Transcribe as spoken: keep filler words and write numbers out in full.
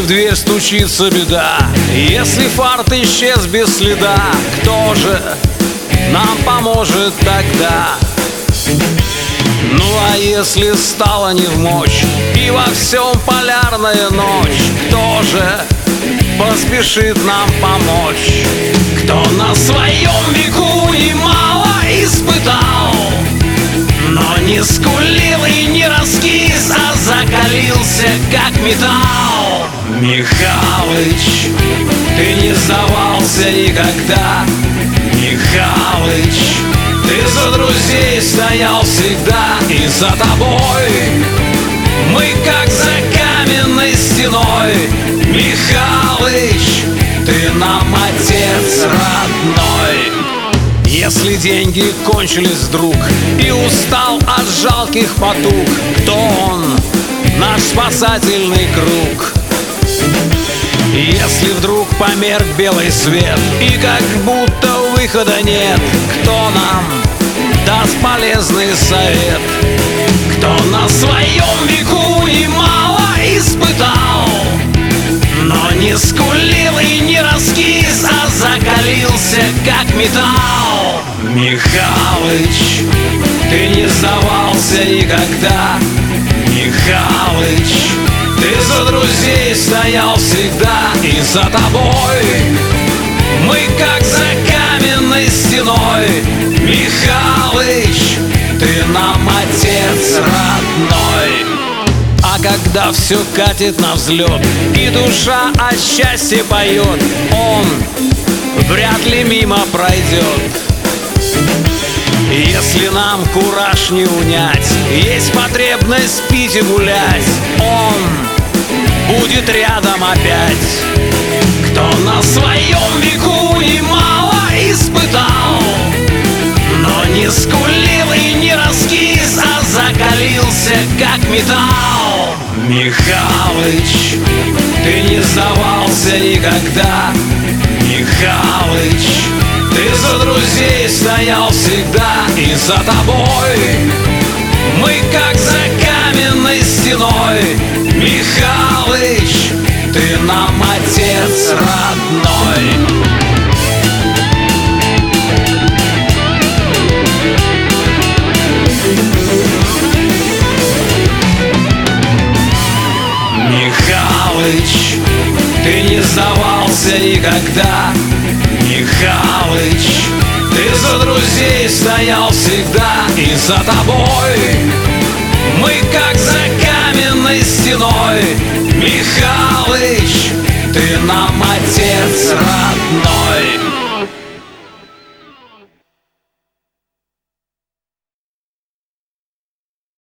в дверь стучится беда, если фарт исчез без следа, кто же нам поможет тогда? Ну а если стало невмочь и во всем полярная ночь, кто же поспешит нам помочь? Кто на своем веку немало испытал, но не скулил и не раскис, а закалился как металл. Михалыч, ты не сдавался никогда. Михалыч, ты за друзей стоял всегда, и за тобой мы как за каменной стеной. Михалыч, ты нам отец родной. Если деньги кончились вдруг и устал от жалких потуг, кто он, наш спасательный круг? Если вдруг померк белый свет и как будто выхода нет, кто нам даст полезный совет? Кто на своем веку немало испытал, но не скулил и не раскис, а закалился как металл. Михалыч, ты не сдавался никогда. Михалыч, ты за друзей стоял всегда, и за тобой мы как за каменной стеной. Михалыч, ты нам отец родной. А когда все катит на взлет и душа от счастья поет, он вряд ли мимо пройдет. Если нам кураж не унять, есть потребность пить и гулять, он будет рядом опять. Кто на своем веку немало испытал, но не скулил и не раскис, а закалился как металл. Михалыч, ты не сдавался никогда. Михалыч, ты за друзей стоял всегда, и за тобой мы как за каменной стеной. Михалыч, ты нам отец родной. Михалыч, ты не сдавался никогда. Михалыч, ты за друзей стоял всегда, и за тобой мы как за каменной стеной. Михалыч, ты нам отец родной.